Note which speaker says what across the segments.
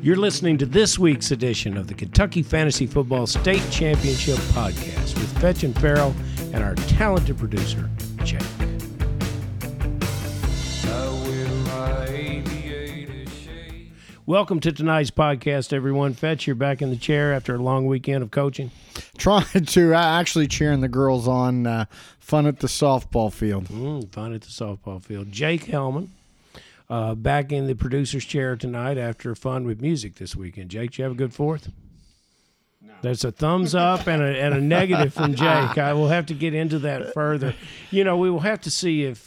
Speaker 1: You're listening to this week's edition of the Kentucky Fantasy Football State Championship Podcast with Fetch and Farrell and our talented producer, Jake. Welcome to tonight's podcast, everyone. Fetch, you're back in the chair after a long weekend of coaching.
Speaker 2: Trying to actually cheering the girls on. Fun at the softball field.
Speaker 1: Fun at the softball field. Jake Hellman. Back in the producer's chair tonight after fun with music this weekend. Jake, did you have a good 4th? No. There's a thumbs up and a negative from Jake. I will have to get into that further. You know, we will have to see if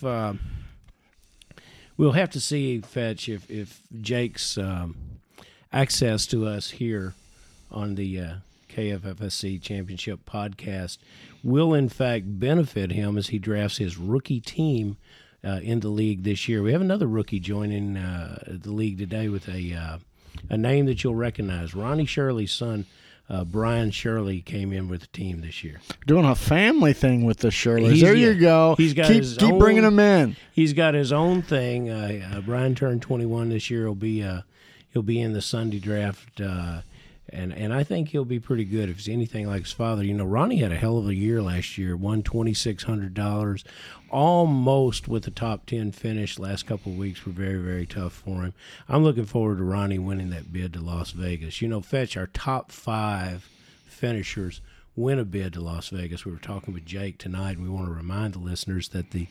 Speaker 1: Fetch, if Jake's access to us here on the KFFSC Championship Podcast will in fact benefit him as he drafts his rookie team in the league this year. We have another rookie joining the league today with a name that you'll recognize. Ronnie Shirley's son, Brian Shirley, came in with the team this year.
Speaker 2: Doing a family thing with the Shirleys. You go.
Speaker 1: He's got
Speaker 2: keep bringing them in.
Speaker 1: He's got his own thing. Brian turned 21 this year. He'll be in the Sunday draft. And I think he'll be pretty good if he's anything like his father. You know, Ronnie had a hell of a year last year, won $2,600, almost with a top 10 finish. Last couple of weeks were very, very tough for him. I'm looking forward to Ronnie winning that bid to Las Vegas. You know, Fetch, our top 5 finishers win a bid to Las Vegas. We were talking with Jake tonight, and we want to remind the listeners that the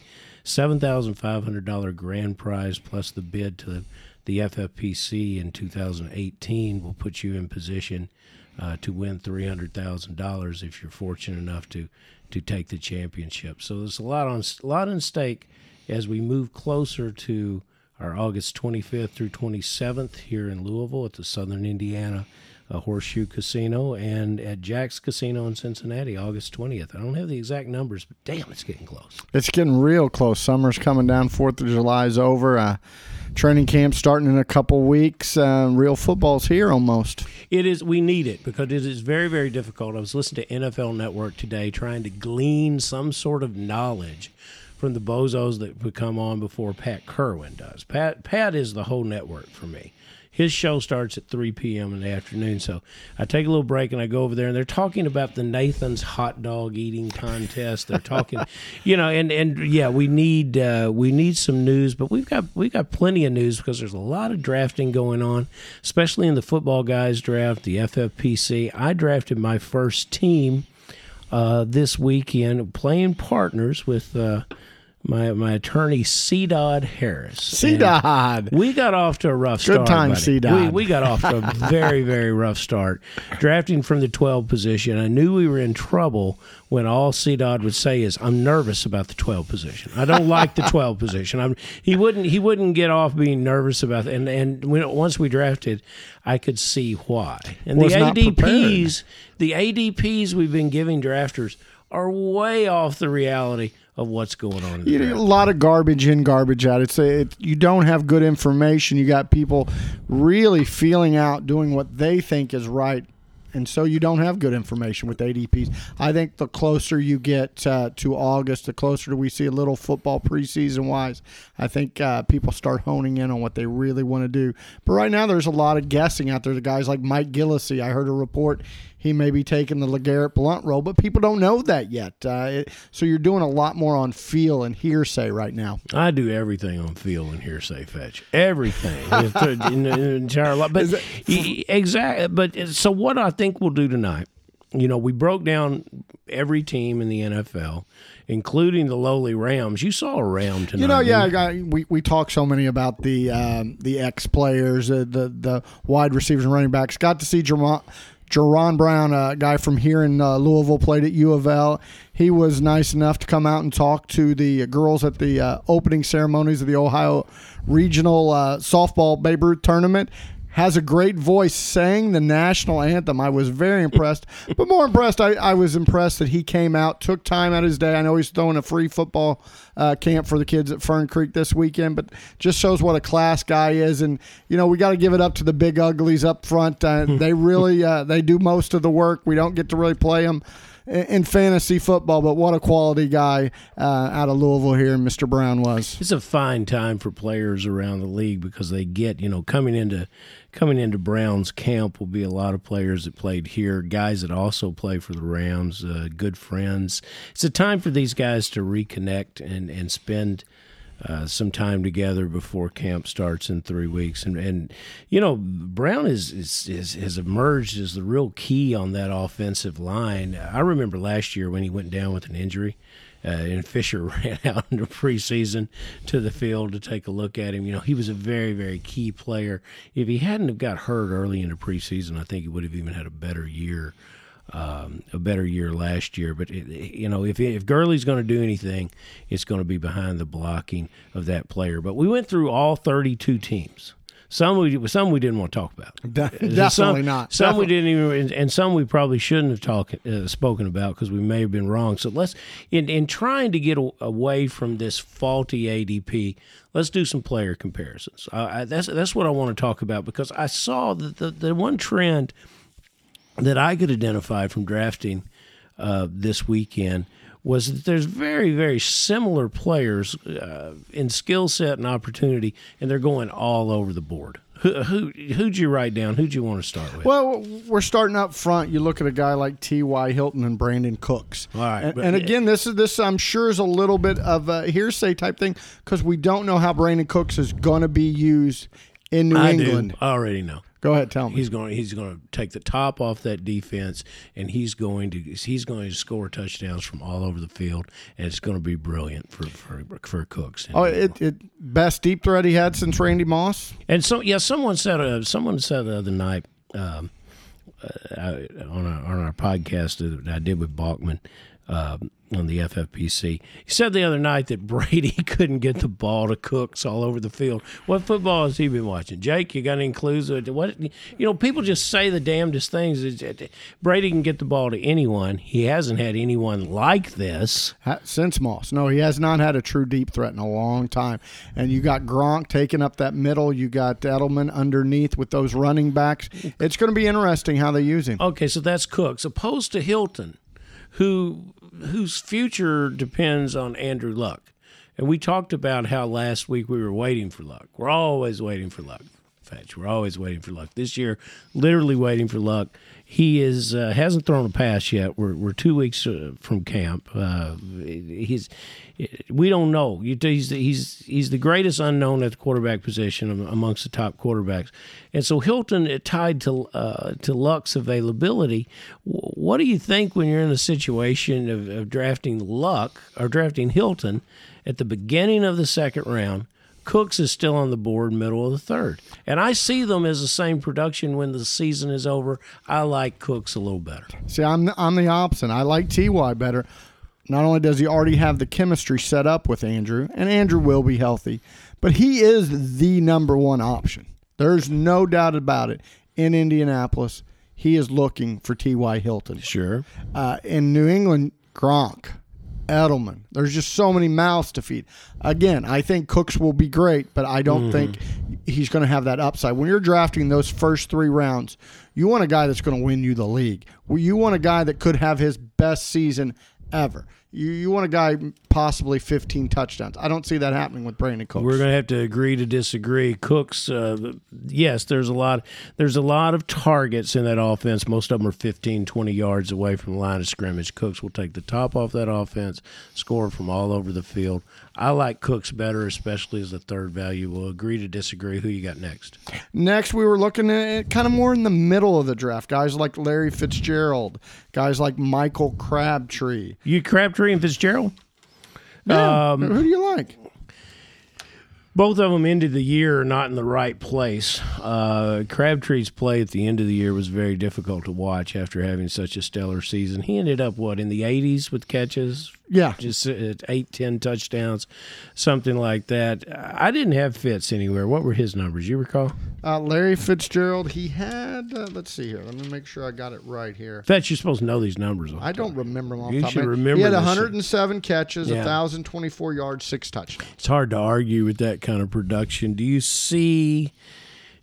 Speaker 1: $7,500 grand prize plus the bid to the FFPC in 2018 will put you in position to win $300,000 if you're fortunate enough to take the championship. So there's a lot on stake as we move closer to our August 25th through 27th here in Louisville at the Southern Indiana Horseshoe Casino, and at Jack's Casino in Cincinnati, August 20th. I don't have the exact numbers, but damn, it's getting close.
Speaker 2: It's getting real close. Summer's coming down. 4th of July is over. Training camp starting in a couple weeks. Real football's here almost.
Speaker 1: It is. We need it because it is very, very difficult. I was listening to NFL Network today trying to glean some sort of knowledge from the bozos that would come on before Pat Kerwin does. Pat is the whole network for me. His show starts at 3 p.m. in the afternoon, so I take a little break and I go over there, and they're talking about the Nathan's hot dog eating contest. They're talking, you know, and yeah, we need some news, but we've got plenty of news because there's a lot of drafting going on, especially in the football guys draft, the FFPC. I drafted my first team this weekend, playing partners with my attorney, C-Dodd Harris.
Speaker 2: C-Dodd.
Speaker 1: We got off to a rough start.
Speaker 2: Good time, C-Dodd.
Speaker 1: We got off to a very, very rough start. Drafting from the 12 position, I knew we were in trouble when all C-Dodd would say is, I'm nervous about the 12 position. I don't like the 12 position. He wouldn't get off being nervous about it. And once we drafted, I could see why. And the ADPs we've been giving drafters are way off the reality of what's going on in the draft.
Speaker 2: A lot of garbage in, garbage out. You don't have good information. You got people really feeling out, doing what they think is right, and so you don't have good information with ADPs. I think the closer you get to August, the closer we see a little football preseason-wise, I think people start honing in on what they really want to do. But right now there's a lot of guessing out there. The guys like Mike Gillislee, I heard a report he may be taking the LeGarrette Blount role, but people don't know that yet. So you're doing a lot more on feel and hearsay right now.
Speaker 1: I do everything on feel and hearsay, Fetch. Everything. in the entire lot. But exactly. But so what I think we'll do tonight, you know, we broke down every team in the NFL, including the lowly Rams. You saw a Ram tonight.
Speaker 2: You know, yeah, we talk so many about the ex-players, the wide receivers and running backs. Got to see Jerron Brown, a guy from here in Louisville, played at U of L. He was nice enough to come out and talk to the girls at the opening ceremonies of the Ohio Regional Softball Babe Ruth Tournament. Has a great voice, sang the national anthem. I was very impressed. But more impressed, I was impressed that he came out, took time out of his day. I know he's throwing a free football camp for the kids at Fern Creek this weekend, but just shows what a class guy is. And, you know, we got to give it up to the big uglies up front. They really they do most of the work. We don't get to really play them. in fantasy football, but what a quality guy out of Louisville here, Mr. Brown was.
Speaker 1: It's a fine time for players around the league because they get, coming into Brown's camp will be a lot of players that played here, guys that also play for the Rams, good friends. It's a time for these guys to reconnect and spend some time together before camp starts in 3 weeks. And Brown has emerged as the real key on that offensive line. I remember last year when he went down with an injury, and Fisher ran out into preseason to the field to take a look at him. He was a very, very key player. If he hadn't have got hurt early into preseason, I think he would have even had a better year last year. But if Gurley's going to do anything, it's going to be behind the blocking of that player. But we went through all 32 teams. Some we didn't want to talk about.
Speaker 2: Definitely not.
Speaker 1: Some we didn't even, and some we probably shouldn't have spoken about because we may have been wrong. So let's, in trying to get away from this faulty ADP, let's do some player comparisons. That's what I want to talk about because I saw that the one trend that I could identify from drafting this weekend was that there's very, very similar players in skill set and opportunity, and they're going all over the board. Who'd you write down? Who'd you want to start with?
Speaker 2: Well, we're starting up front. You look at a guy like T.Y. Hilton and Brandon Cooks.
Speaker 1: All right.
Speaker 2: And again, this I'm sure is a little bit of a hearsay type thing because we don't know how Brandon Cooks is going to be used in New England.
Speaker 1: I already know.
Speaker 2: Go ahead, tell me.
Speaker 1: He's going to take the top off that defense, and he's going to score touchdowns from all over the field, and it's going to be brilliant for Cooks.
Speaker 2: Best deep threat he had since Randy Moss.
Speaker 1: And so someone said the other night on our podcast that I did with Bachman. On the FFPC. He said the other night that Brady couldn't get the ball to Cooks all over the field. What football has he been watching? Jake, you got any clues? What people just say the damnedest things. Brady can get the ball to anyone. He hasn't had anyone like this.
Speaker 2: Since Moss. No, he has not had a true deep threat in a long time. And you got Gronk taking up that middle. You got Edelman underneath with those running backs. It's going to be interesting how they use him.
Speaker 1: Okay, so that's Cooks. Opposed to Hilton, whose future depends on Andrew Luck. And we talked about how last week we were waiting for Luck. We're always waiting for Luck. Fetch. We're always waiting for Luck. This year, literally waiting for Luck. He hasn't thrown a pass yet. We're 2 weeks from camp. We don't know. He's the greatest unknown at the quarterback position amongst the top quarterbacks. And so Hilton, tied to Luck's availability, what do you think when you're in a situation of drafting Luck or drafting Hilton at the beginning of the second round? Cooks is still on the board, middle of the third. And I see them as the same production when the season is over. I like Cooks a little better.
Speaker 2: See, I'm the opposite. I like T.Y. better. Not only does he already have the chemistry set up with Andrew, and Andrew will be healthy, but he is the number one option. There's no doubt about it. In Indianapolis, he is looking for T.Y. Hilton.
Speaker 1: Sure.
Speaker 2: In New England, Gronk, Edelman. There's just so many mouths to feed. Again, I think Cooks will be great, but I don't think he's going to have that upside. When you're drafting those first 3 rounds, you want a guy that's going to win you the league. You want a guy that could have his best season ever. You want a guy possibly 15 touchdowns. I don't see that happening with Brandon Cooks.
Speaker 1: We're going to have to agree to disagree. Cooks, yes, there's a lot of targets in that offense. Most of them are 15, 20 yards away from the line of scrimmage. Cooks will take the top off that offense, score from all over the field. I like Cooks better, especially as the third value. We'll agree to disagree. Who you got next?
Speaker 2: Next, we were looking at kind of more in the middle of the draft. Guys like Larry Fitzgerald, guys like Michael Crabtree.
Speaker 1: You Crabtree and Fitzgerald?
Speaker 2: Yeah. Who do you like?
Speaker 1: Both of them ended the year not in the right place. Crabtree's play at the end of the year was very difficult to watch after having such a stellar season. He ended up, in the 80s with catches?
Speaker 2: Yeah.
Speaker 1: Just 8, 10 touchdowns, something like that. I didn't have Fitz anywhere. What were his numbers? You recall?
Speaker 2: Larry Fitzgerald, he had, let's see here. Let me make sure I got it right here.
Speaker 1: Fitz, you're supposed to know these numbers.
Speaker 2: I don't remember them off the
Speaker 1: You
Speaker 2: top
Speaker 1: should
Speaker 2: of my head.
Speaker 1: remember
Speaker 2: He had
Speaker 1: this
Speaker 2: 107 catches,
Speaker 1: Yeah.
Speaker 2: 1,024 yards, 6 touchdowns.
Speaker 1: It's hard to argue with that kind of production. Do you see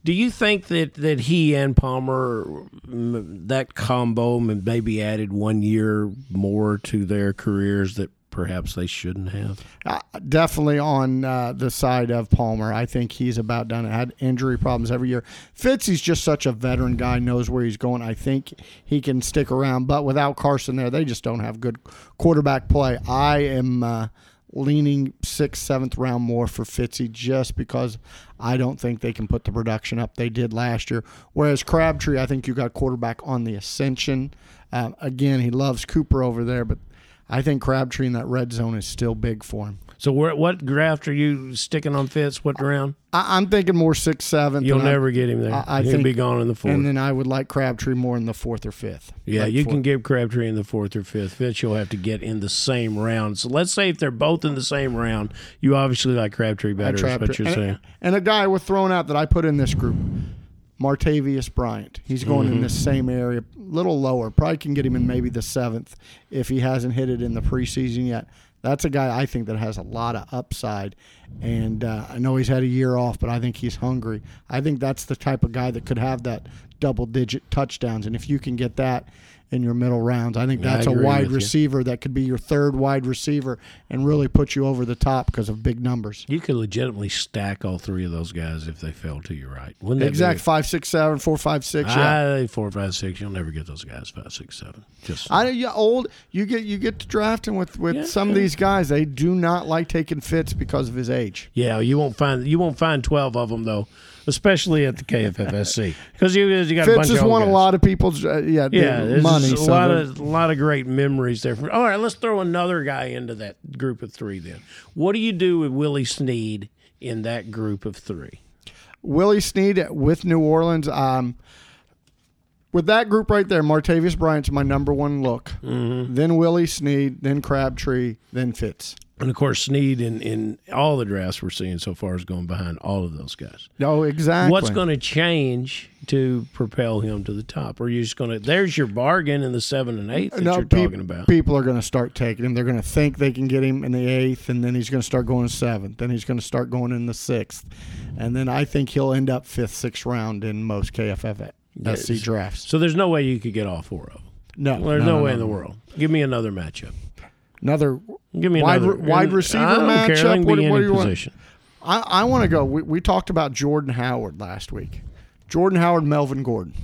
Speaker 1: Do you think that he and Palmer, that combo, maybe added 1 year more to their careers that perhaps they shouldn't have?
Speaker 2: Definitely on the side of Palmer. I think he's about done. Had injury problems every year. Fitz, he's just such a veteran guy, knows where he's going. I think he can stick around. But without Carson there, they just don't have good quarterback play. I am leaning 6th, 7th round more for Fitzy just because I don't think they can put the production up they did last year. Whereas Crabtree, I think you got quarterback on the ascension. Again, he loves Cooper over there, but I think Crabtree in that red zone is still big for him.
Speaker 1: So what draft are you sticking on Fitz? What round?
Speaker 2: I'm thinking more 6th, 7th.
Speaker 1: You'll never get him there. He'll be gone in the 4th.
Speaker 2: And then I would like Crabtree more in the 4th or 5th.
Speaker 1: Yeah, you can give Crabtree in the 4th or 5th. Fitz, you'll have to get in the same round. So let's say if they're both in the same round, you obviously like Crabtree better, is what you're saying.
Speaker 2: And a guy we're throwing out that I put in this group, Martavius Bryant. He's going in this same area, a little lower. Probably can get him in maybe the 7th if he hasn't hit it in the preseason yet. That's a guy I think that has a lot of upside. And I know he's had a year off, but I think he's hungry. I think that's the type of guy that could have that double-digit touchdowns. And if you can get that in your middle rounds, I think that's a wide receiver that could be your 3rd wide receiver and really put you over the top because of big numbers.
Speaker 1: You could legitimately stack all 3 of those guys if they fell to your right. Wouldn't that
Speaker 2: exact 5, 6, 7, 4, 5, 6.
Speaker 1: Yeah, 4, 5, 6. You'll never get those guys 5, 6, 7.
Speaker 2: You get to drafting with some of these guys. They do not like taking Fitz because of his age.
Speaker 1: Yeah, you won't find 12 of them though, especially at the KFFSC because you got
Speaker 2: Fitz
Speaker 1: a bunch of
Speaker 2: has won
Speaker 1: guys.
Speaker 2: a lot of people's
Speaker 1: there's
Speaker 2: money.
Speaker 1: A lot of great memories there. All right, let's throw another guy into that group of 3 then. What do you do with Willie Snead in that group of 3?
Speaker 2: Willie Snead with New Orleans. With that group right there, Martavius Bryant's my number 1 look. Mm-hmm. Then Willie Snead, then Crabtree, then Fitz.
Speaker 1: And, of course, Snead in all the drafts we're seeing so far is going behind all of those guys.
Speaker 2: Oh, exactly.
Speaker 1: What's going to change to propel him to the top? Or are you just going to – there's your bargain in the 7th and 8th that you're talking about.
Speaker 2: People are going to start taking him. They're going to think they can get him in the 8th, and then he's going to start going 7th. Then he's going to start going in the 6th. And then I think he'll end up 5th, 6th round in most KFFSC drafts.
Speaker 1: So there's no way you could get all 4 of them?
Speaker 2: No.
Speaker 1: There's no way in the world. Give me another matchup.
Speaker 2: Give me another wide receiver matchup.
Speaker 1: What do you want?
Speaker 2: I want to go. We talked about Jordan Howard last week. Jordan Howard, Melvin Gordon.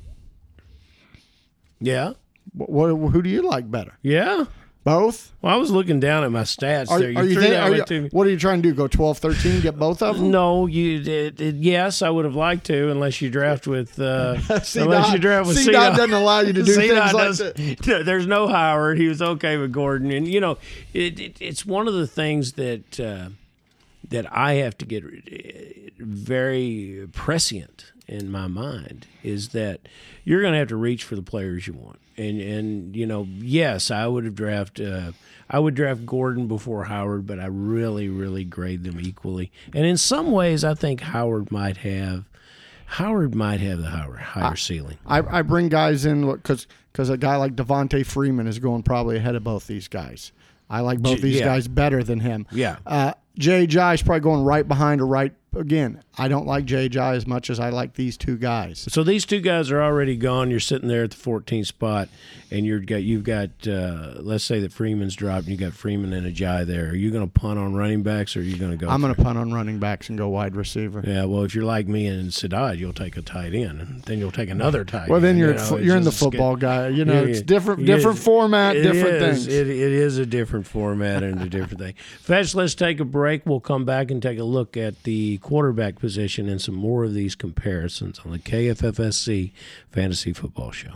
Speaker 1: Yeah.
Speaker 2: Who do you like better?
Speaker 1: Yeah.
Speaker 2: Both?
Speaker 1: Well, I was looking down at my stats there.
Speaker 2: What are you trying to do? Go 12, 13, get both of them?
Speaker 1: No, yes, I would have liked to, unless you draft with
Speaker 2: C-Dot doesn't allow you to do things like that.
Speaker 1: There's no Howard. He was okay with Gordon, and it's one of the things that I have to get very prescient in my mind is that you're going to have to reach for the players you want. And yes, I would draft Gordon before Howard, but I really, really grade them equally. And in some ways, I think Howard might have the higher ceiling.
Speaker 2: I bring guys in because a guy like Devontae Freeman is going probably ahead of both these guys. I like both these guys better than him.
Speaker 1: Yeah.
Speaker 2: Jay Jai is probably going right behind or right. Again, I don't like Jay Jai as much as I like these 2 guys.
Speaker 1: So these 2 guys are already gone. You're sitting there at the 14th spot, and you've got let's say that Freeman's dropped, and you got Freeman and Ajayi there. Are you going to punt on running backs, or are you going to go?
Speaker 2: I'm going to punt on running backs and go wide receiver.
Speaker 1: Yeah, well, if you're like me and Sadat, you'll take a tight end, and then you'll take another tight end.
Speaker 2: Well, then you're in the football guy. It's different format, different things.
Speaker 1: It is a different format and a different thing. Fetch, let's take a break. We'll come back and take a look at the quarterback position and some more of these comparisons on the KFFSC Fantasy Football Show.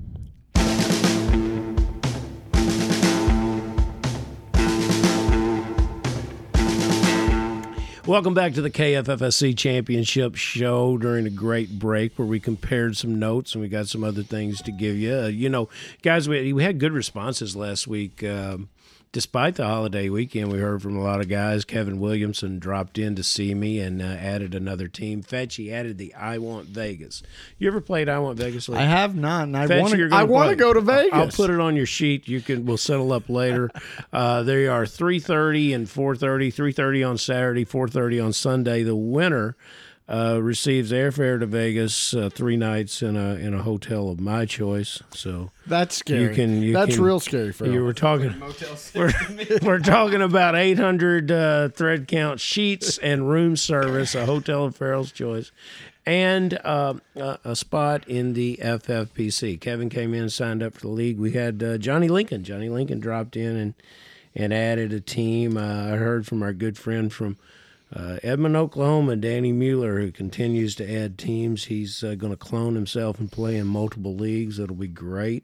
Speaker 1: Welcome back to the KFFSC Championship Show during a great break where we compared some notes and we got some other things to give you. Guys, we had good responses last week. Despite the holiday weekend, we heard from a lot of guys. Kevin Williamson dropped in to see me and added another team. Fetch, he added the I Want Vegas. You ever played I Want Vegas?
Speaker 2: I have not, and I
Speaker 1: Fetch,
Speaker 2: want to go to Vegas.
Speaker 1: I'll put it on your sheet. We'll settle up later. They are 3:30 and 4:30. 3:30 on Saturday, 4:30 on Sunday. The winner receives airfare to Vegas 3 nights in a hotel of my choice. So
Speaker 2: that's scary. That's real scary for
Speaker 1: you. We're talking about 800 thread count sheets and room service, a hotel of Farrell's choice, and a spot in the FFPC. Kevin came in and signed up for the league. We had Johnny Lincoln. Johnny Lincoln dropped in and added a team. I heard from our good friend from Edmond, Oklahoma, Danny Mueller, who continues to add teams. He's going to clone himself and play in multiple leagues. It'll be great.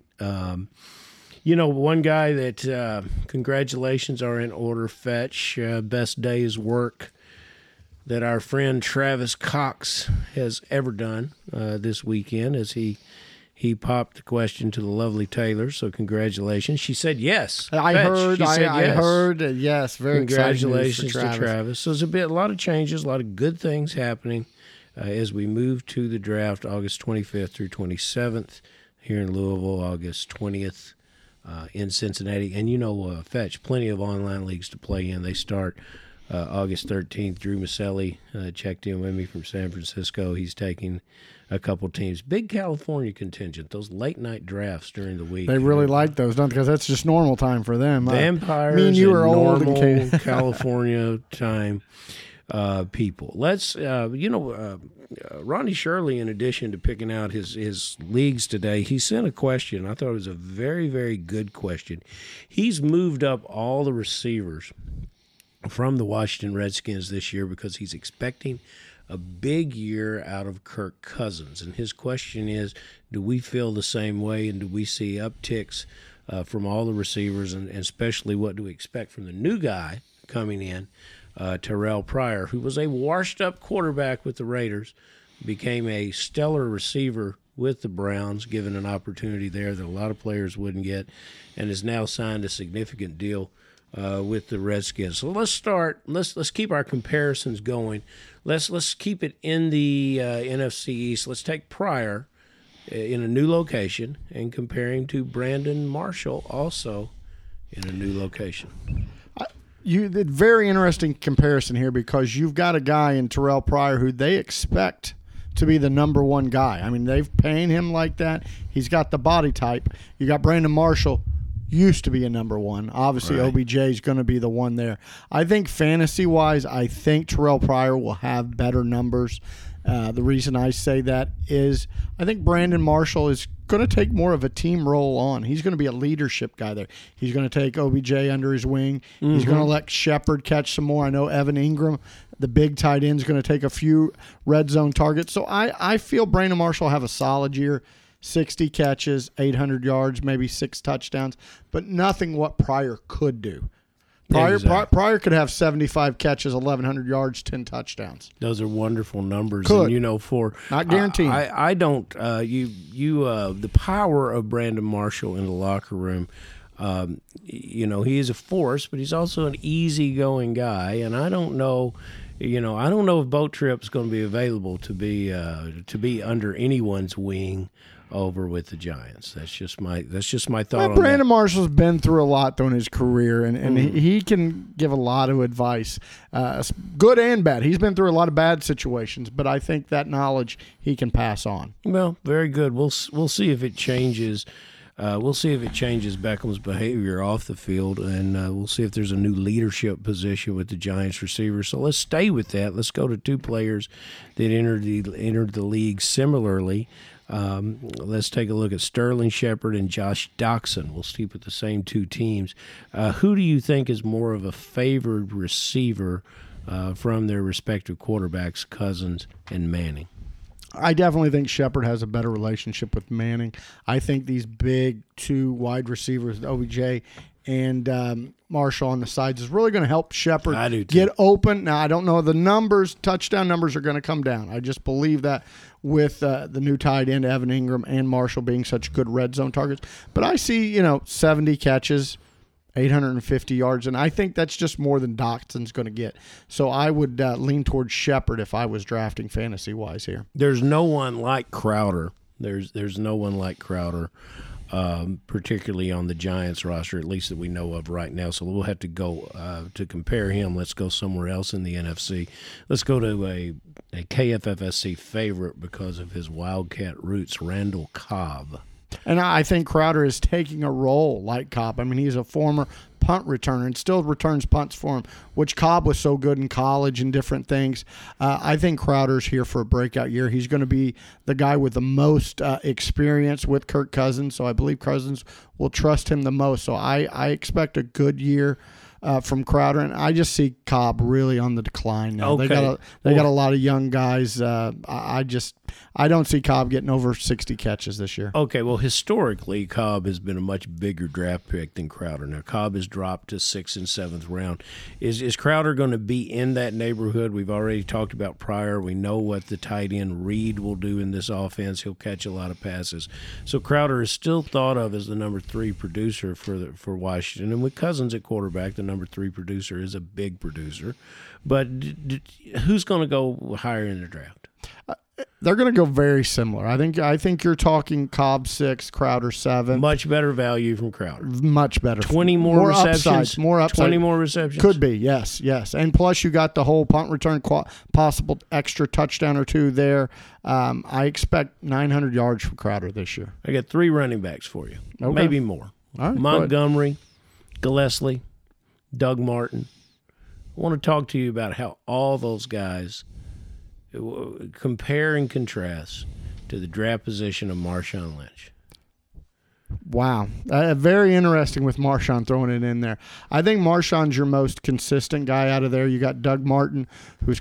Speaker 1: One guy that congratulations are in order, Fetch. Best day's work that our friend Travis Cox has ever done this weekend, as he popped the question to the lovely Taylor. So congratulations. She said yes.
Speaker 2: I heard. Yes. Very
Speaker 1: congratulations
Speaker 2: exciting news for
Speaker 1: to Travis. So there's a lot of changes, a lot of good things happening as we move to the draft, August 25th through 27th here in Louisville, August 20th in Cincinnati. And Fetch, plenty of online leagues to play in. They start August 13th. Drew Maselli checked in with me from San Francisco. He's taking a couple teams. Big California contingent, those late-night drafts during the week.
Speaker 2: They really like those, don't they? Because that's just normal time for them.
Speaker 1: Vampires
Speaker 2: me and you are old
Speaker 1: normal California time people. Let's, Ronnie Shirley, in addition to picking out his leagues today, he sent a question. I thought it was a very, very good question. He's moved up all the receivers from the Washington Redskins this year because he's expecting a big year out of Kirk Cousins. And his question is, do we feel the same way, and do we see upticks from all the receivers, and especially what do we expect from the new guy coming in, Terrell Pryor, who was a washed-up quarterback with the Raiders, became a stellar receiver with the Browns, given an opportunity there that a lot of players wouldn't get, and has now signed a significant deal with the Redskins. So let's start. Let's keep our comparisons going. Let's keep it in the NFC East. Let's take Pryor in a new location and compare him to Brandon Marshall, also in a new location.
Speaker 2: Very interesting comparison here, because you've got a guy in Terrell Pryor who they expect to be the number one guy. I mean, they've paying him like that. He's got the body type. You got Brandon Marshall, used to be a number one. Obviously, right. OBJ is going to be the one there. I think fantasy-wise, I think Terrell Pryor will have better numbers. The reason I say that is I think Brandon Marshall is going to take more of a team role on. He's going to be a leadership guy there. He's going to take OBJ under his wing. Mm-hmm. He's going to let Shepard catch some more. I know Evan Ingram, the big tight end, is going to take a few red zone targets. So I feel Brandon Marshall will have a solid year. 60 catches, 800 yards, maybe 6 touchdowns, but nothing what Pryor could do. Pryor could have 75 catches, 1,100 yards, 10 touchdowns.
Speaker 1: Those are wonderful numbers.
Speaker 2: Could.
Speaker 1: And, for
Speaker 2: not guaranteed.
Speaker 1: I don't. The power of Brandon Marshall in the locker room. He is a force, but he's also an easygoing guy, and I don't know. I don't know if Boat Trip's going to be available to be under anyone's wing over with the Giants. That's just my thought on
Speaker 2: Brandon
Speaker 1: that.
Speaker 2: Marshall's been through a lot though in his career, and he can give a lot of advice, good and bad. He's been through a lot of bad situations, but I think that knowledge he can pass on.
Speaker 1: Well, very good. We'll see if it changes. We'll see if it changes Beckham's behavior off the field, and we'll see if there's a new leadership position with the Giants receivers. So let's stay with that. Let's go to 2 players that entered the league similarly. Let's take a look at Sterling Shepard and Josh Doctson. We'll keep with the same 2 teams. Who do you think is more of a favored receiver from their respective quarterbacks, Cousins and Manning?
Speaker 2: I definitely think Shepard has a better relationship with Manning. I think these big 2 wide receivers, OBJ and Marshall on the sides, is really going to help Shepard get open. Now, I don't know the numbers. Touchdown numbers are going to come down. I just believe that with the new tight end, Evan Ingram, and Marshall being such good red zone targets. But I see, 70 catches, 850 yards, and I think that's just more than Doctson's going to get. So I would lean towards Shepard if I was drafting fantasy-wise here.
Speaker 1: There's no one like Crowder. There's no one like Crowder. particularly on the Giants roster, at least that we know of right now. So we'll have to go to compare him. Let's go somewhere else in the NFC. Let's go to a KFFSC favorite because of his Wildcat roots, Randall Cobb.
Speaker 2: And I think Crowder is taking a role like Cobb. I mean, he's a former punt returner and still returns punts for him, which Cobb was so good in college and different things. I think Crowder's here for a breakout year. He's going to be the guy with the most experience with Kirk Cousins, so I believe Cousins will trust him the most. So I expect a good year from Crowder, and I just see Cobb really on the decline now.
Speaker 1: Okay.
Speaker 2: They got a lot of young guys. I don't see Cobb getting over 60 catches this year.
Speaker 1: Okay, well, historically, Cobb has been a much bigger draft pick than Crowder. Now, Cobb has dropped to 6th and 7th round. Is Crowder going to be in that neighborhood? We've already talked about Pryor. We know what the tight end Reed will do in this offense. He'll catch a lot of passes. So Crowder is still thought of as the number 3 producer for Washington. And with Cousins at quarterback, the number 3 producer is a big producer. But who's going to go higher in the draft?
Speaker 2: They're going to go very similar. I think you're talking Cobb 6, Crowder 7.
Speaker 1: Much better value from Crowder.
Speaker 2: Much better.
Speaker 1: 20 more receptions.
Speaker 2: More upside.
Speaker 1: 20 more receptions.
Speaker 2: Could be, yes. And plus you got the whole punt return, possible extra touchdown or two there. I expect 900 yards from Crowder this year.
Speaker 1: I got 3 running backs for you.
Speaker 2: Okay.
Speaker 1: Maybe more.
Speaker 2: All right,
Speaker 1: Montgomery, Gillespie, Doug Martin. I want to talk to you about how all those guys compare and contrast to the draft position of Marshawn Lynch.
Speaker 2: Wow. Very interesting with Marshawn throwing it in there. I think Marshawn's your most consistent guy out of there. You got Doug Martin, who's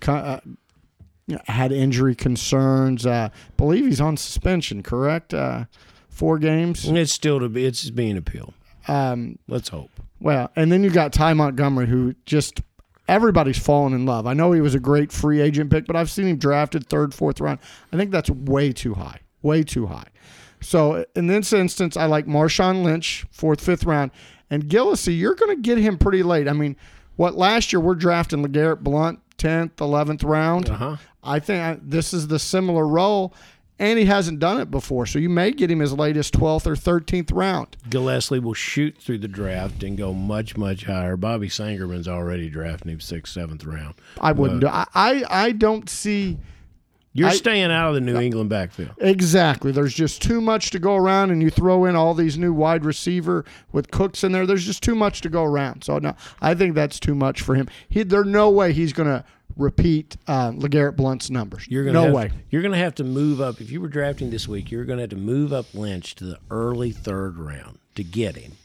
Speaker 2: had injury concerns. Believe he's on suspension, correct? 4 games?
Speaker 1: It's being appealed. Let's hope.
Speaker 2: Well, and then you got Ty Montgomery, who just everybody's fallen in love. I know he was a great free agent pick, but I've seen him drafted 3rd, 4th round. I think that's way too high. Way too high. So in this instance, I like Marshawn Lynch, 4th, 5th round. And Gillespie, you're going to get him pretty late. I mean, last year we're drafting LeGarrette Blount, 10th, 11th round.
Speaker 1: Uh-huh.
Speaker 2: I think this is the similar role. And he hasn't done it before, so you may get him as late as 12th or 13th round.
Speaker 1: Gillespie will shoot through the draft and go much, much higher. Bobby Sangerman's already drafting him 6th, 7th round.
Speaker 2: I wouldn't do. I don't see.
Speaker 1: You're staying out of the New England backfield.
Speaker 2: Exactly. There's just too much to go around, and you throw in all these new wide receiver with Cooks in there. There's just too much to go around. So no, I think that's too much for him. There's no way he's going to repeat LeGarrette Blount's numbers. No way. You're
Speaker 1: going to have to move up. If you were drafting this week, you're going to have to move up Lynch to the early 3rd round to get him.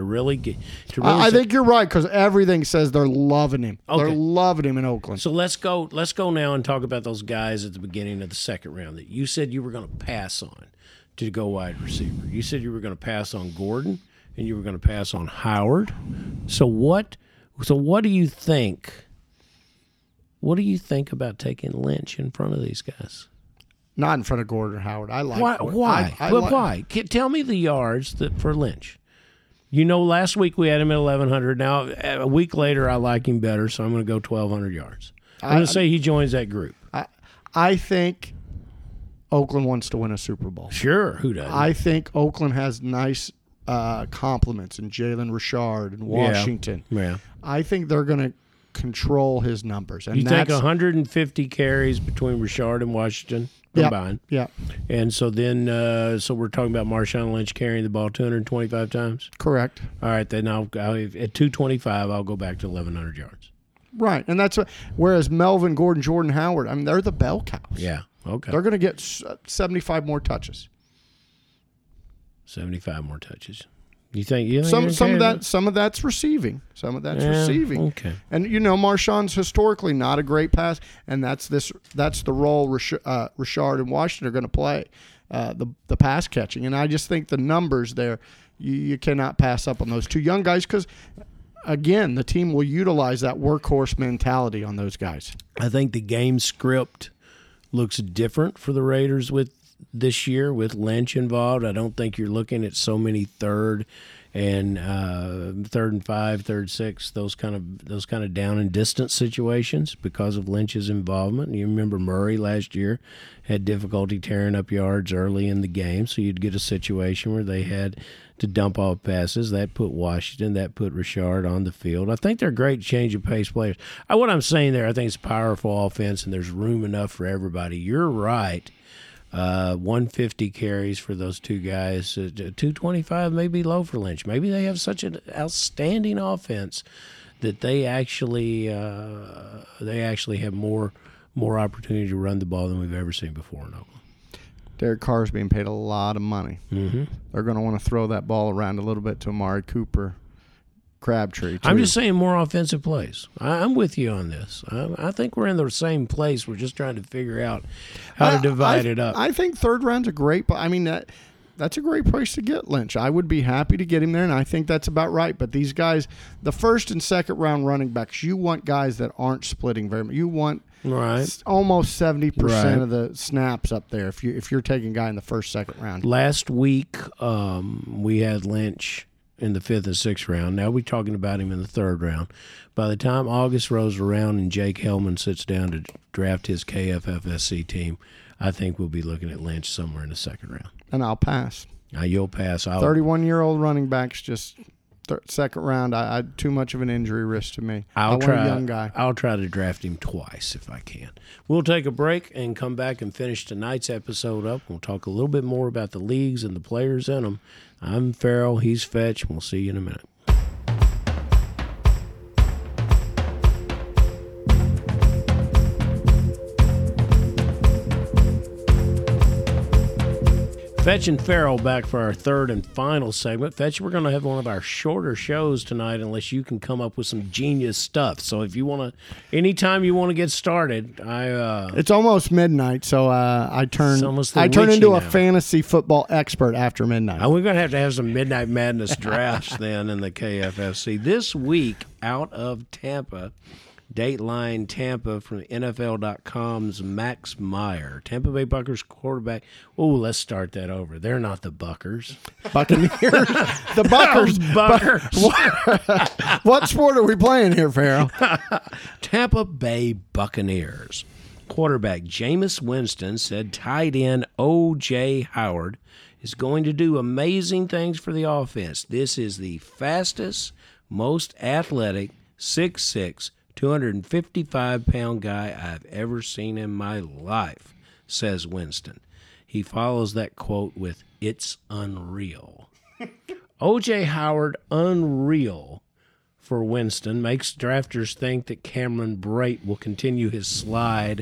Speaker 1: I
Speaker 2: think you're right because everything says they're loving him.
Speaker 1: Okay.
Speaker 2: They're loving him in Oakland.
Speaker 1: So let's go now and talk about those guys at the beginning of the 2nd round that you said you were going to pass on to go wide receiver. You said you were going to pass on Gordon and you were going to pass on Howard. So what do you think? What do you think about taking Lynch in front of these guys?
Speaker 2: Not in front of Gordon or Howard. I like
Speaker 1: why? Why? Tell me the yards for Lynch. You know, last week we had him at 1,100. Now, a week later, I like him better, so I'm going to go 1,200 yards. I'm going to say he joins that group.
Speaker 2: I think Oakland wants to win a Super Bowl.
Speaker 1: Sure, who doesn't?
Speaker 2: I think Oakland has nice compliments in Jalen Richard and Washington.
Speaker 1: Yeah.
Speaker 2: I think they're going to control his numbers. And
Speaker 1: you take 150 carries between Richard and Washington combined.
Speaker 2: Yeah.
Speaker 1: And so then, so we're talking about Marshawn Lynch carrying the ball 225 times?
Speaker 2: Correct.
Speaker 1: All right, then at 225, I'll go back to 1,100 yards.
Speaker 2: Right, and whereas Melvin, Gordon, Jordan, Howard, I mean, they're the bell cows.
Speaker 1: Yeah, okay.
Speaker 2: They're going to get 75 more touches.
Speaker 1: 75 more touches. You think
Speaker 2: some of that's receiving. Some of that's receiving.
Speaker 1: Okay.
Speaker 2: And Marshawn's historically not a great pass, and that's the role Richard and Washington are going to play, the pass catching. And I just think the numbers there, you cannot pass up on those 2 young guys because, again, the team will utilize that workhorse mentality on those guys.
Speaker 1: I think the game script looks different for the Raiders with this year with Lynch involved. I don't think you're looking at so many 3rd and 3rd and 5, 3rd, 6, those kind of down and distance situations because of Lynch's involvement. You remember Murray last year had difficulty tearing up yards early in the game, so you'd get a situation where they had to dump off passes. That put Washington, that put Richard on the field. I think they're great change of pace players. What I'm saying there, I think it's a powerful offense, and there's room enough for everybody. You're right. 150 carries for those two guys. 225 may be low for Lynch. Maybe they have such an outstanding offense that they actually have more opportunity to run the ball than we've ever seen before in Oakland.
Speaker 2: Derek Carr's being paid a lot of money.
Speaker 1: Mm-hmm.
Speaker 2: They're going to want to throw that ball around a little bit to Amari Cooper, Crabtree, too.
Speaker 1: I'm just saying more offensive plays. I'm with you on this. I think we're in the same place. We're just trying to figure out how to divide it up.
Speaker 2: I think third round's a great, I mean, that's a great price to get Lynch. I would be happy to get him there, and I think that's about right. But these guys, the first and second round running backs, you want guys that aren't splitting very much. You want almost 70% of the snaps up there if you're taking a guy in the first, second round.
Speaker 1: Last week, we had Lynch in the 5th and 6th round. Now we're talking about him in the 3rd round. By the time August rolls around and Jake Hellman sits down to draft his KFFSC team, I think we'll be looking at Lynch somewhere in the 2nd round.
Speaker 2: And I'll pass.
Speaker 1: You'll pass.
Speaker 2: 31-year-old running backs, just second round. I too much of an injury risk to me. I want
Speaker 1: a
Speaker 2: young guy.
Speaker 1: I'll try to draft him twice if I can. We'll take a break and come back and finish tonight's episode up. We'll talk a little bit more about the leagues and the players in them. I'm Farrell. He's Fetch. We'll see you in a minute. Fetch and Farrell back for our 3rd and final segment. Fetch, we're going to have one of our shorter shows tonight unless you can come up with some genius stuff. So if you want to, anytime you want to get started,
Speaker 2: it's almost midnight, so I turn into a fantasy football expert after midnight.
Speaker 1: We're going to have some Midnight Madness drafts then in the KFFC. This week out of Tampa, Dateline Tampa from NFL.com's Max Meyer. Tampa Bay Buccaneers quarterback. Oh, let's start that over. They're not the Buckers.
Speaker 2: Buccaneers. The Buckers. What sport are we playing here, Farrell?
Speaker 1: Tampa Bay Buccaneers. Quarterback Jameis Winston said tight end O.J. Howard is going to do amazing things for the offense. This is the fastest, most athletic, 6'6", 255-pound guy I've ever seen in my life, says Winston. He follows that quote with, "It's unreal." O.J. Howard, unreal for Winston, makes drafters think that Cameron Brate will continue his slide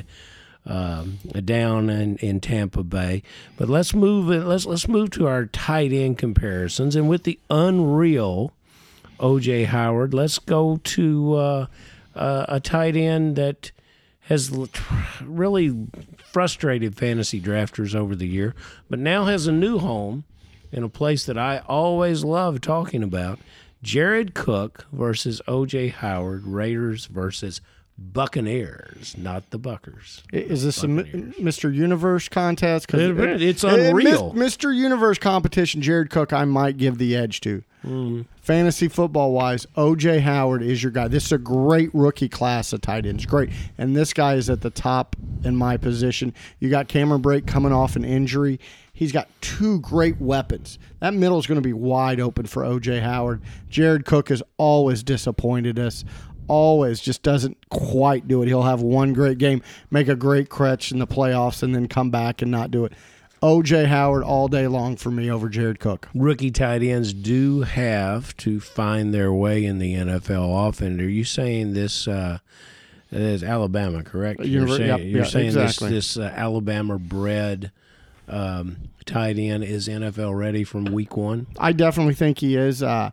Speaker 1: down in Tampa Bay. But let's move to our tight end comparisons. And with the unreal O.J. Howard, let's go to a tight end that has really frustrated fantasy drafters over the year, but now has a new home in a place that I always love talking about. Jared Cook versus O.J. Howard, Raiders versus Buccaneers, not the Buckers.
Speaker 2: Is this Buccaneers. A Mr. Universe contest?
Speaker 1: It's unreal.
Speaker 2: Mr. Universe competition, Jared Cook, I might give the edge to. Fantasy football-wise, O.J. Howard is your guy. This is a great rookie class of tight ends. Great. And this guy is at the top in my position. You got Cameron Brate coming off an injury. He's got two great weapons. That middle is going to be wide open for O.J. Howard. Jared Cook has always disappointed us. Always just doesn't quite do it. He'll have one great game, make a great catch in the playoffs, and then come back and not do it. O.J. Howard all day long for me over Jared Cook.
Speaker 1: Rookie tight ends do have to find their way in the NFL often. Are you saying this is Alabama, correct? You're saying exactly. This Alabama-bred tight end is NFL ready from week one?
Speaker 2: I definitely think he is. I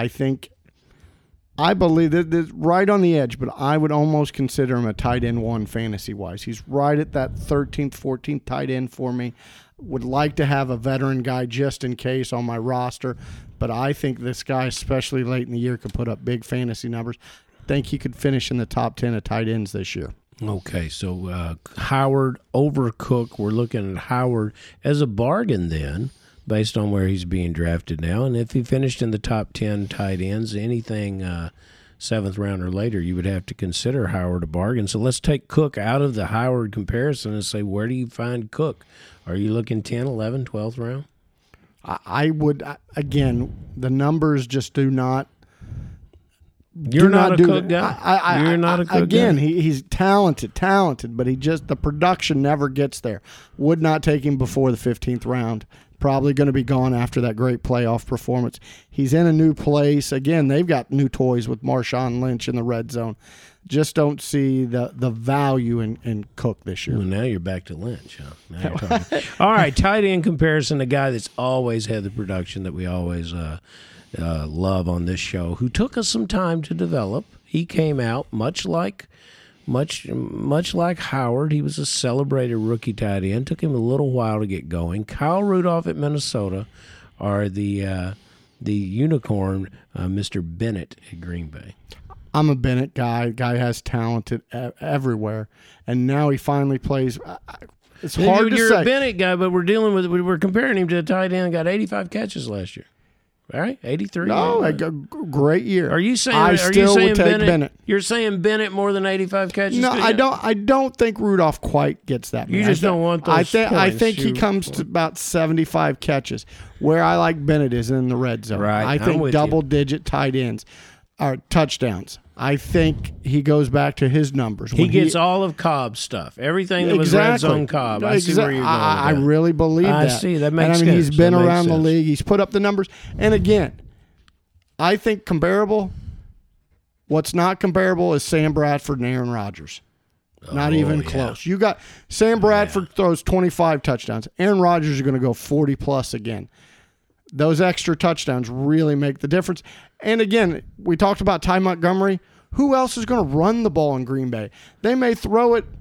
Speaker 2: believe that right on the edge, but I would almost consider him a tight end one fantasy-wise. He's right at that 13th, 14th tight end for me. Would like to have a veteran guy just in case on my roster, but I think this guy, especially late in the year, could put up big fantasy numbers. I think he could finish in the top 10 of tight ends this year.
Speaker 1: Okay, so Howard over Cook. We're looking at Howard as a bargain then, based on where he's being drafted now. And if he finished in the top 10 tight ends, anything 7th round or later, you would have to consider Howard a bargain. So let's take Cook out of the Howard comparison and say, where do you find Cook? Are you looking 10, 11, 12th round?
Speaker 2: I would, again, the numbers just do not.
Speaker 1: You're not a Cook guy. You're not a Cook guy.
Speaker 2: Again, he's talented, but the production never gets there. Would not take him before the 15th round. Probably going to be gone after that great playoff performance. He's in a new place. Again, they've got new toys with Marshawn Lynch in the red zone. Just don't see the value in Cook this year.
Speaker 1: Well, now you're back to Lynch. Huh? Now you're talking. All right, tight end comparison, a guy that's always had the production that we always love on this show, who took us some time to develop. He came out much like Howard. He was a celebrated rookie tight end. Took him a little while to get going. Kyle Rudolph at Minnesota, or the unicorn, Mr. Bennett at Green Bay.
Speaker 2: I'm a Bennett guy. Guy has talent everywhere, and now he finally plays. It's hard to say.
Speaker 1: You're a Bennett guy, but we're comparing him to a tight end that got 85 catches last year. All right, 83.
Speaker 2: No, a great year.
Speaker 1: Are you saying?
Speaker 2: I still would take Bennett.
Speaker 1: You're saying Bennett more than 85 catches?
Speaker 2: No, I don't. I don't think Rudolph quite gets that.
Speaker 1: You just don't want those.
Speaker 2: I think he comes to about 75 catches. Where I like Bennett is in the red zone.
Speaker 1: Right,
Speaker 2: I think double-digit tight ends are touchdowns. I think he goes back to his numbers.
Speaker 1: He gets all of Cobb's stuff. Everything that was red zone Cobb. I see where you're going.
Speaker 2: I really believe that.
Speaker 1: I see. That makes sense.
Speaker 2: He's been around the league. He's put up the numbers. And again, I think comparable. What's not comparable is Sam Bradford and Aaron Rodgers. Not even close. You got Sam Bradford throws 25 touchdowns. Aaron Rodgers is going to go 40-plus again. Those extra touchdowns really make the difference. And again, we talked about Ty Montgomery. Who else is going to run the ball in Green Bay? They may throw it,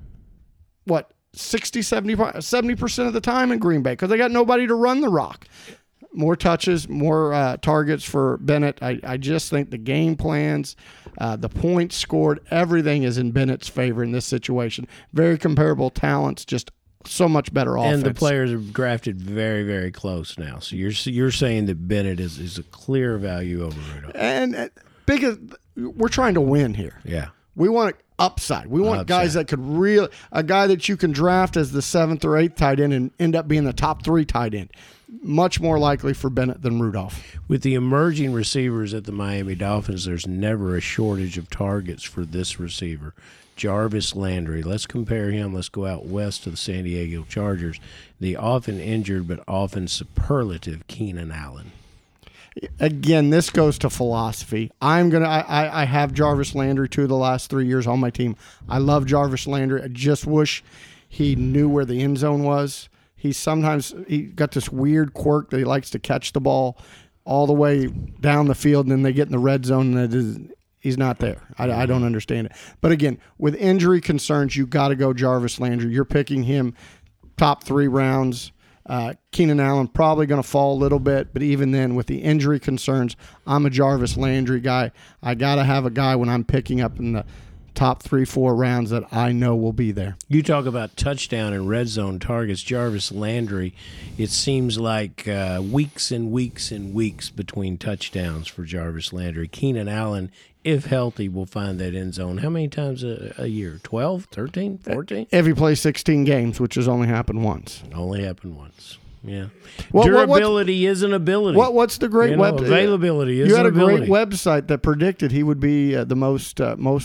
Speaker 2: 60, 70% of the time in Green Bay because they got nobody to run the rock. More touches, more targets for Bennett. I just think the game plans, the points scored, everything is in Bennett's favor in this situation. Very comparable talents, just so much better offense.
Speaker 1: And the players are drafted very, very close now. So you're saying that Bennett is a clear value over Rudolph.
Speaker 2: And we're trying to win here.
Speaker 1: Yeah.
Speaker 2: We want upside. We want guys that could a guy that you can draft as the 7th or 8th tight end and end up being the top 3 tight end. Much more likely for Bennett than Rudolph.
Speaker 1: With the emerging receivers at the Miami Dolphins, there's never a shortage of targets for this receiver. Jarvis Landry. Let's compare him. Let's go out west to the San Diego Chargers. The often injured but often superlative Keenan Allen.
Speaker 2: Again, this goes to philosophy. I have Jarvis Landry 2 of the last 3 years on my team. I love Jarvis Landry. I just wish he knew where the end zone was. He got this weird quirk that he likes to catch the ball all the way down the field, and then they get in the red zone and he's not there. I don't understand it. But again, with injury concerns, you got to go Jarvis Landry. You're picking him top 3 rounds. Keenan Allen probably going to fall a little bit, but even then, with the injury concerns, I'm a Jarvis Landry guy. I got to have a guy when I'm picking up in the top 3-4 rounds that I know will be there.
Speaker 1: You talk about touchdown and red zone targets. Jarvis Landry, it seems like weeks and weeks and weeks between touchdowns for Jarvis Landry. Keenan Allen, if healthy, will find that end zone. How many times a year? 12, 13, 14?
Speaker 2: If he plays 16 games, which has only happened once.
Speaker 1: Only happened once. Yeah. Durability is an ability.
Speaker 2: What's the great website?
Speaker 1: Availability is an ability.
Speaker 2: You had a great website that predicted he would be the most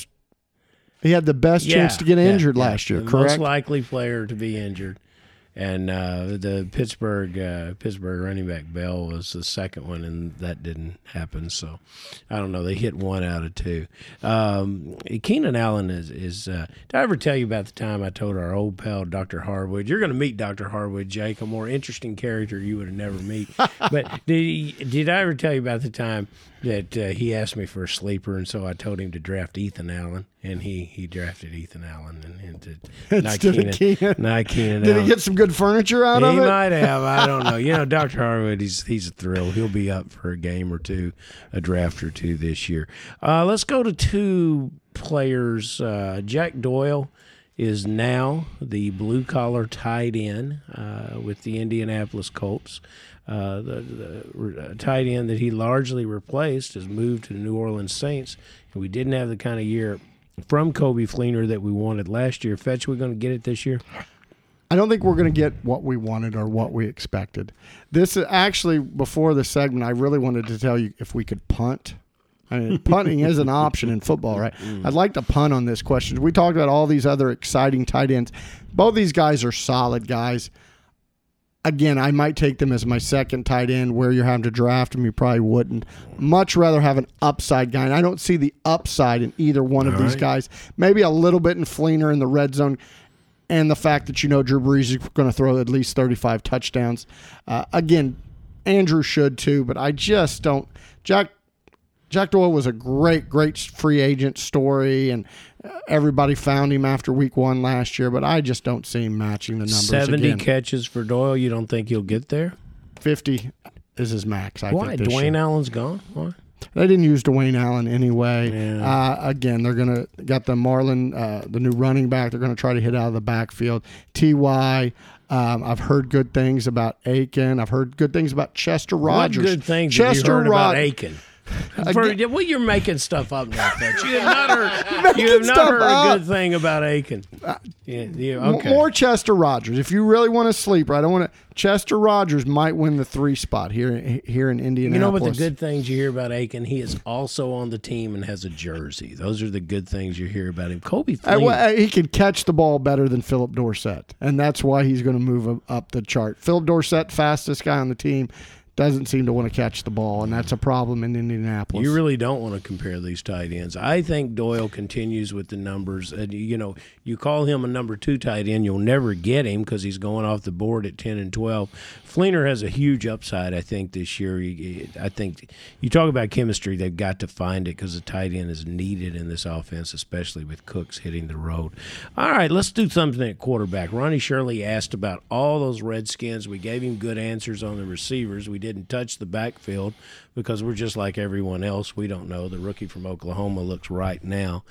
Speaker 2: he had the best chance to get injured last year,
Speaker 1: the
Speaker 2: correct?
Speaker 1: Most likely player to be injured. And the Pittsburgh running back Bell was the second one, and that didn't happen. So I don't know. They hit 1 out of 2. Keenan Allen is did I ever tell you about the time I told our old pal Dr. Harwood? You're going to meet Dr. Harwood, Jake, a more interesting character you would have never meet. But did I ever tell you about the time that he asked me for a sleeper, and so I told him to draft Ethan Allen, and he drafted Ethan Allen not Keenan Allen.
Speaker 2: Did he get some good furniture out of it?
Speaker 1: He might have. I don't know. Dr. Harwood, he's a thrill. He'll be up for a game or two, a draft or two this year. Let's go to 2 players. Jack Doyle is now the blue-collar tight end with the Indianapolis Colts. The tight end that he largely replaced has moved to the New Orleans Saints, and we didn't have the kind of year from Coby Fleener that we wanted last year. Fetch, we're going to get it this year?
Speaker 2: I don't think we're going to get what we wanted or what we expected. This is actually, before the segment, I really wanted to tell you if we could punt. I mean, punting is an option in football, right? I'd like to punt on this question. We talked about all these other exciting tight ends. Both these guys are solid guys. Again, I might take them as my second tight end. Where you're having to draft them, you probably wouldn't. Much rather have an upside guy. And I don't see the upside in either one of these guys. Maybe a little bit in Fleener in the red zone. And the fact that Drew Brees is going to throw at least 35 touchdowns. Again, Andrew should too, but I just don't. Jack Doyle was a great free agent story, and everybody found him after week 1 last year, but I just don't see him matching the numbers
Speaker 1: 70
Speaker 2: again.
Speaker 1: catches for Doyle. You don't think he'll get there?
Speaker 2: 50 is his max, I
Speaker 1: Why?
Speaker 2: think.
Speaker 1: Dwayne Allen's gone? Why?
Speaker 2: They didn't use Dwayne Allen anyway.
Speaker 1: Yeah.
Speaker 2: Again, they're going to got the Marlon, the new running back. They're going to try to hit out of the backfield. T.Y., I've heard good things about Aiken. I've heard good things about Chester Rogers.
Speaker 1: What good things have you heard about Aiken? Well, you're making stuff up now, Fetch. You have not heard a good thing about Aiken. Okay.
Speaker 2: More Chester Rogers. If you really want to sleep, right? I want to. Chester Rogers might win the 3 spot here in Indianapolis.
Speaker 1: You know what the good things you hear about Aiken? He is also on the team and has a jersey. Those are the good things you hear about him. Coby Fleener.
Speaker 2: He can catch the ball better than Philip Dorsett, and that's why he's going to move up the chart. Philip Dorsett, fastest guy on the team, doesn't seem to want to catch the ball, and that's a problem in Indianapolis.
Speaker 1: You really don't want to compare these tight ends. I think Doyle continues with the numbers. You call him a number 2 tight end, you'll never get him because he's going off the board at 10 and 12. Fleener has a huge upside, I think, this year. I think you talk about chemistry, they've got to find it because the tight end is needed in this offense, especially with Cooks hitting the road. All right, let's do something at quarterback. Ronnie Shirley asked about all those Redskins. We gave him good answers on the receivers. We didn't touch the backfield because we're just like everyone else. We don't know. The rookie from Oklahoma looks right now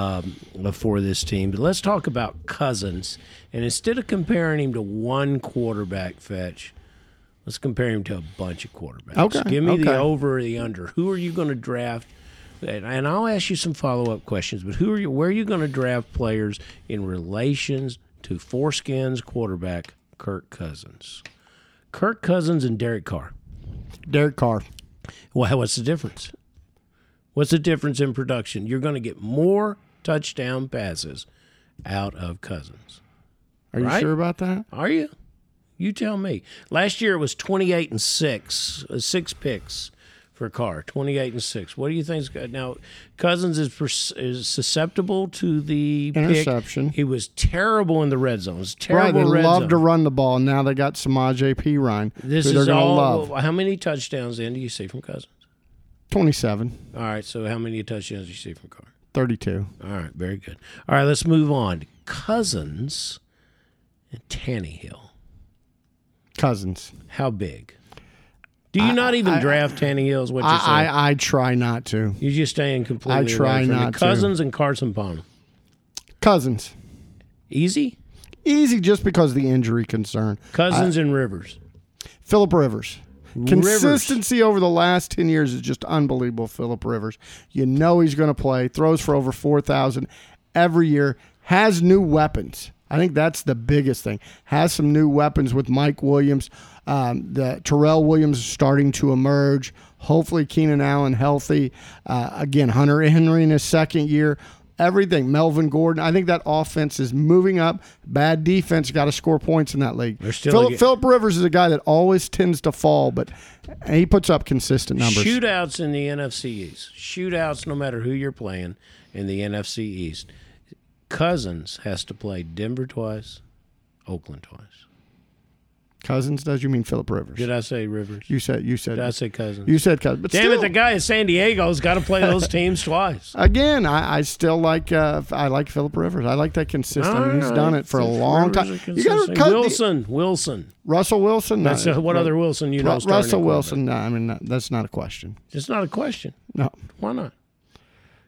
Speaker 1: for this team. But let's talk about Cousins. And instead of comparing him to one quarterback, Fetch, let's compare him to a bunch of quarterbacks.
Speaker 2: Okay.
Speaker 1: Give me the over or the under. Who are you going to draft? And I'll ask you some follow-up questions, but where are you going to draft players in relations to Foreskins quarterback Kirk Cousins? Kirk Cousins and Derek Carr.
Speaker 2: Derek Carr.
Speaker 1: Well, what's the difference? What's the difference in production? You're going to get more touchdown passes out of Cousins.
Speaker 2: Are you sure about that?
Speaker 1: Are you? You tell me. Last year it was 28 and 6, 6 picks for Carr. 28 and 6. What do you think's good? Now Cousins is susceptible to the
Speaker 2: interception.
Speaker 1: Pick. He was terrible in the red zone. They
Speaker 2: love to run the ball. Now they got Samaje Perine.
Speaker 1: This
Speaker 2: is all.
Speaker 1: How many touchdowns then do you see from Cousins?
Speaker 2: 27.
Speaker 1: All right. So how many touchdowns do you see from Carr?
Speaker 2: 32.
Speaker 1: All right. Very good. All right. Let's move on. Cousins and Tannehill.
Speaker 2: Cousins.
Speaker 1: How big? Do you not even draft Tannehill? Is what you're saying?
Speaker 2: I try not to.
Speaker 1: You're just staying completely.
Speaker 2: I try
Speaker 1: away from
Speaker 2: not
Speaker 1: it. Cousins and Carson Palmer.
Speaker 2: Cousins.
Speaker 1: Easy?
Speaker 2: Easy just because of the injury concern.
Speaker 1: Cousins and Rivers.
Speaker 2: Phillip Rivers. Consistency over the last 10 years is just unbelievable, Phillip Rivers. You know he's going to play. Throws for over 4,000 every year. Has new weapons. I think that's the biggest thing. Has some new weapons with Mike Williams. The Terrell Williams is starting to emerge. Hopefully Keenan Allen healthy. Again, Hunter Henry in his second year. Everything. Melvin Gordon. I think that offense is moving up. Bad defense. Got to score points in that league. Phillip Rivers is a guy that always tends to fall, but he puts up consistent numbers.
Speaker 1: Shootouts in the NFC East. Shootouts no matter who you're playing in the NFC East. Cousins has to play Denver twice, Oakland twice.
Speaker 2: Cousins does? You mean Phillip Rivers?
Speaker 1: Did I say Rivers?
Speaker 2: You said.
Speaker 1: Did I say Cousins?
Speaker 2: You said Cousins. But
Speaker 1: damn it, the guy in San Diego's got to play those teams twice.
Speaker 2: Again, I still like I like Phillip Rivers. I like that consistent. He's done it for a long time.
Speaker 1: You got Wilson.
Speaker 2: Russell Wilson.
Speaker 1: That's what other Wilson you know?
Speaker 2: Russell Wilson. No, I mean that's not a question.
Speaker 1: It's not a question.
Speaker 2: No.
Speaker 1: Why not?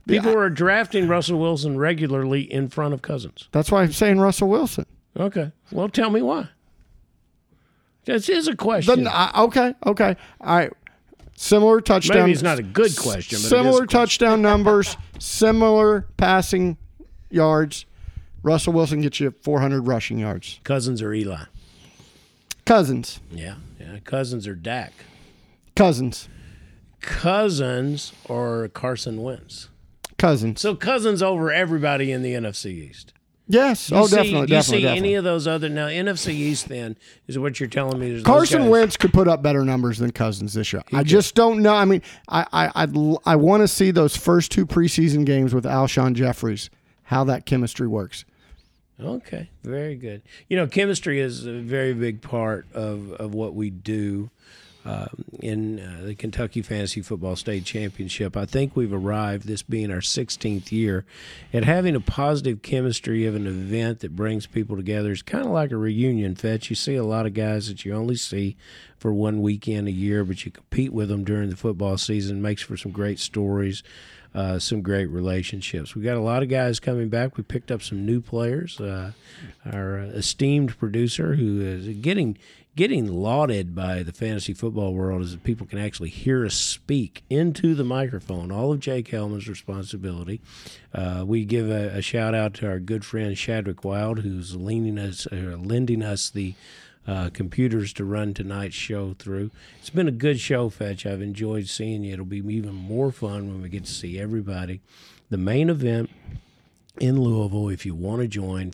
Speaker 1: People are drafting Russell Wilson regularly in front of Cousins.
Speaker 2: That's why I'm saying Russell Wilson.
Speaker 1: Okay. Well, tell me why. This is a question.
Speaker 2: Okay. All right. Similar touchdown.
Speaker 1: Maybe it's not a good question, but
Speaker 2: similar touchdown numbers, similar passing yards. Russell Wilson gets you 400 rushing yards.
Speaker 1: Cousins or Eli?
Speaker 2: Cousins.
Speaker 1: Yeah. Cousins or Dak?
Speaker 2: Cousins.
Speaker 1: Cousins or Carson Wentz?
Speaker 2: Cousins.
Speaker 1: So Cousins over everybody in the NFC East.
Speaker 2: Yes. Definitely.
Speaker 1: Do you see any of those other now? NFC East then is what you're telling me.
Speaker 2: Carson Wentz could put up better numbers than Cousins this year. I just don't know. I mean, I want to see those first 2 preseason games with Alshon Jeffries, how that chemistry works.
Speaker 1: Okay, very good. You know, chemistry is a very big part of what we do in the Kentucky Fantasy Football State Championship. I think we've arrived, this being our 16th year, at having a positive chemistry of an event that brings people together. It's kind of like a reunion, Fetch. You see a lot of guys that you only see for one weekend a year, but you compete with them during the football season. Makes for some great stories. Some great relationships. We got a lot of guys coming back. We picked up some new players. Our esteemed producer, who is getting lauded by the fantasy football world, is that people can actually hear us speak into the microphone. All of Jake Hellman's responsibility. We give a shout out to our good friend Shadrick Wild, who's lending us the computers to run tonight's show through. It's been a good show, Fetch. I've enjoyed seeing you. It'll be even more fun when we get to see everybody. The main event in Louisville, if you want to join,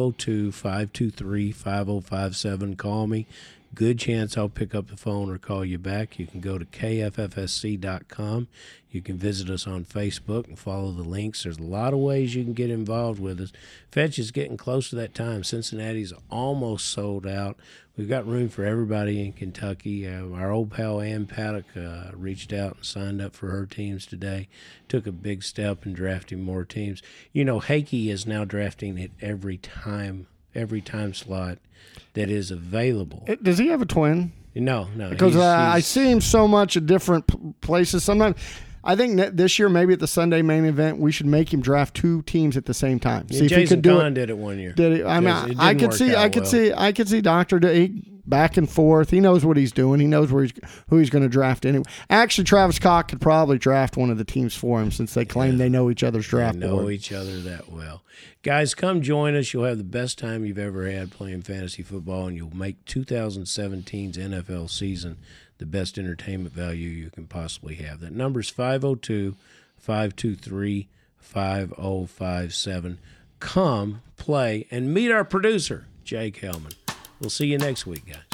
Speaker 1: 502-523-5057. Call me. Good chance I'll pick up the phone or call you back. You can go to kffsc.com. You can visit us on Facebook and follow the links. There's a lot of ways you can get involved with us. Fetch is getting close to that time. Cincinnati's almost sold out. We've got room for everybody in Kentucky. Our old pal Ann Paddock reached out and signed up for her teams today. Took a big step in drafting more teams. You know, Hakey is now drafting at every time slot that is available.
Speaker 2: Does he have a twin?
Speaker 1: No.
Speaker 2: Because I see him so much at different places. Sometimes I think this year, maybe at the Sunday main event, we should make him draft 2 teams at the same time.
Speaker 1: See if he could do it. Did it one year?
Speaker 2: Did he? I mean, I could see Dr. D back and forth. He knows what he's doing. He knows who he's going to draft anyway. Actually, Travis Cock could probably draft one of the teams for him, since they claim they know each other's draft board.
Speaker 1: They know each other that well. Guys, come join us. You'll have the best time you've ever had playing fantasy football, and you'll make 2017's NFL season the best entertainment value you can possibly have. That number's 502-523-5057. Come, play, and meet our producer, Jake Hellman. We'll see you next week, guys.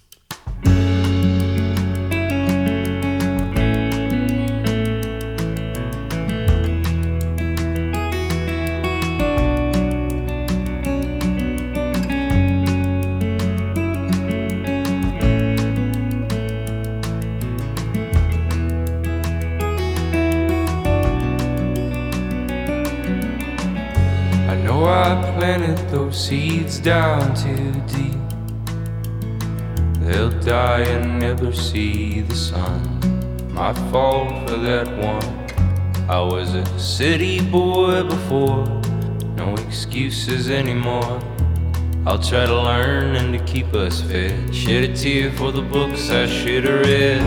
Speaker 3: I planted those seeds down too deep. They'll die and never see the sun. My fault for that one. I was a city boy before, no excuses anymore. I'll try to learn and to keep us fed. Shed a tear for the books I should have read.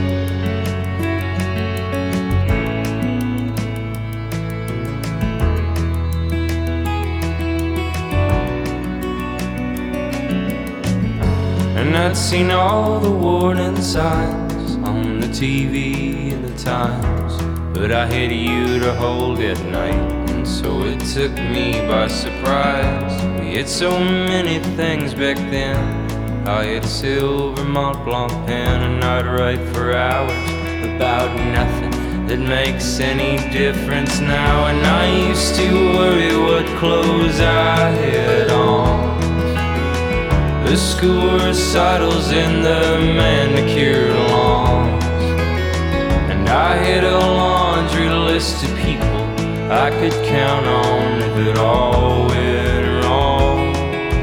Speaker 3: And I'd seen all the warning signs on the TV and the Times, but I had you to hold at night, and so it took me by surprise. We had so many things back then. I had a silver Mont Blanc pen, and I'd write for hours about nothing that makes any difference now. And I used to worry what clothes I had on, the school recitals and the manicured lawns. And I had a laundry list of people I could count on if it all went wrong.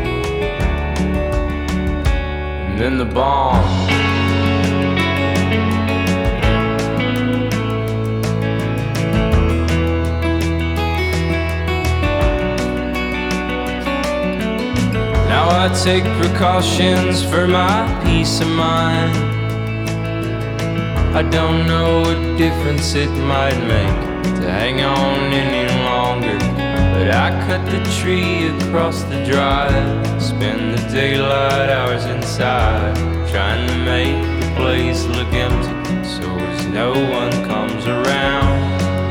Speaker 3: And then the bomb. I take precautions for my peace of mind. I don't know what difference it might make to hang on any longer, but I cut the tree across the drive, spend the daylight hours inside, trying to make the place look empty so as no one comes around.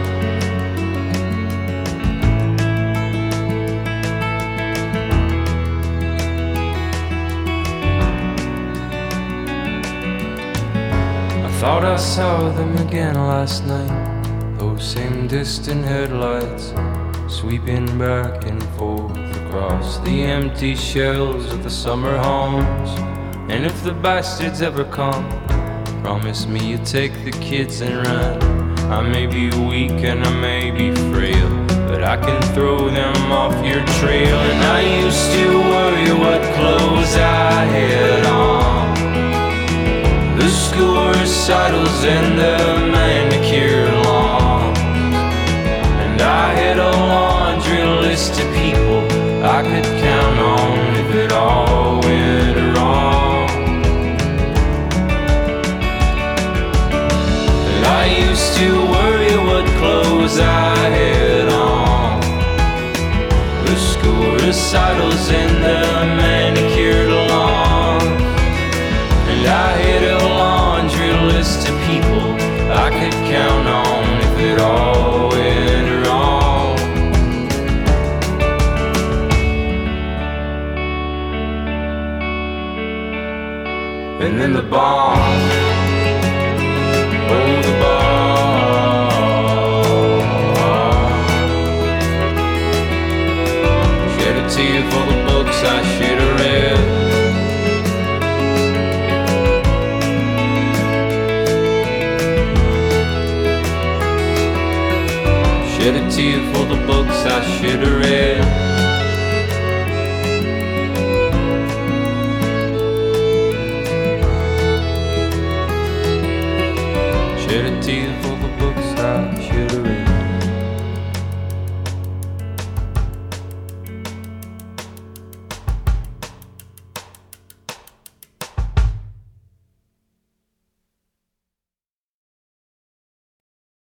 Speaker 3: Thought I saw them again last night, those same distant headlights, sweeping back and forth across the empty shells of the summer homes. And if the bastards ever come, promise me you'll take the kids and run. I may be weak and I may be frail, but I can throw them off your trail. And I used to worry what clothes I had on, the school recitals and the manicure lawns, and I had a laundry list of people I could count on if it all went wrong. And I used to worry what clothes I had on, the school recitals and the manicured lawns, and I had a laundry list of people I could count on if it all went wrong. And then the bomb, oh the bomb, shed a tear for the books I should have read. Shed a tear for the books I should have read.